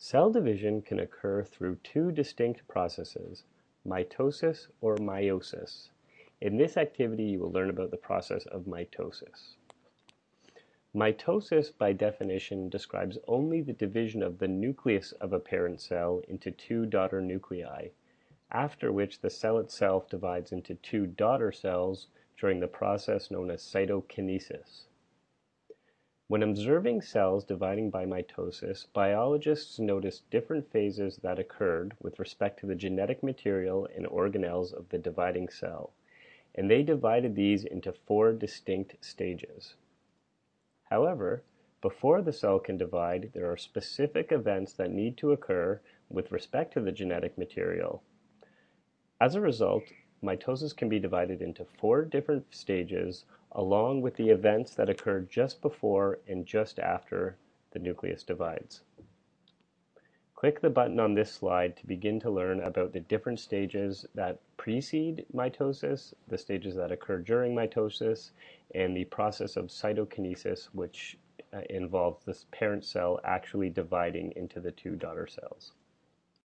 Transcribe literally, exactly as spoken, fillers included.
Cell division can occur through two distinct processes, mitosis or meiosis. In this activity, you will learn about the process of mitosis. Mitosis, by definition, describes only the division of the nucleus of a parent cell into two daughter nuclei, after which the cell itself divides into two daughter cells during the process known as cytokinesis. When observing cells dividing by mitosis, biologists noticed different phases that occurred with respect to the genetic material and organelles of the dividing cell, and they divided these into four distinct stages. However, before the cell can divide, there are specific events that need to occur with respect to the genetic material. As a result, mitosis can be divided into four different stages, along with the events that occur just before and just after the nucleus divides. Click the button on this slide to begin to learn about the different stages that precede mitosis, the stages that occur during mitosis, and the process of cytokinesis, which uh, involves this parent cell actually dividing into the two daughter cells.